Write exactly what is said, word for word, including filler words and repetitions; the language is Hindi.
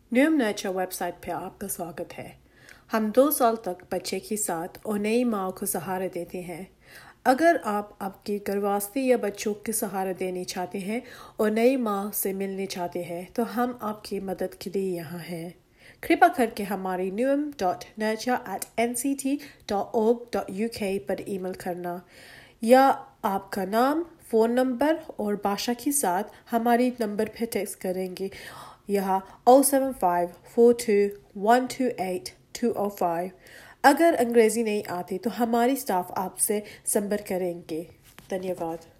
न्यूम नर्चर वेबसाइट पर आपका स्वागत है। हम दो साल तक बच्चे के साथ और नई माँ को सहारा देते हैं। अगर आप आपकी गर्भावस्थी या बच्चों के सहारा देने चाहते हैं और नई माँ से मिलने चाहते हैं तो हम आपकी मदद के लिए यहाँ हैं। कृपया करके हमारी न्यूम dot nurture at N C T dot org dot U K पर ईमेल करना या आपका नाम, फ़ोन नंबर और भाषा के साथ हमारी नंबर पर टेक्स्ट करेंगे। यह O seven five four two one two eight two O five. अगर अंग्रेज़ी नहीं आती तो हमारी स्टाफ आपसे संपर्क करेंगे। धन्यवाद।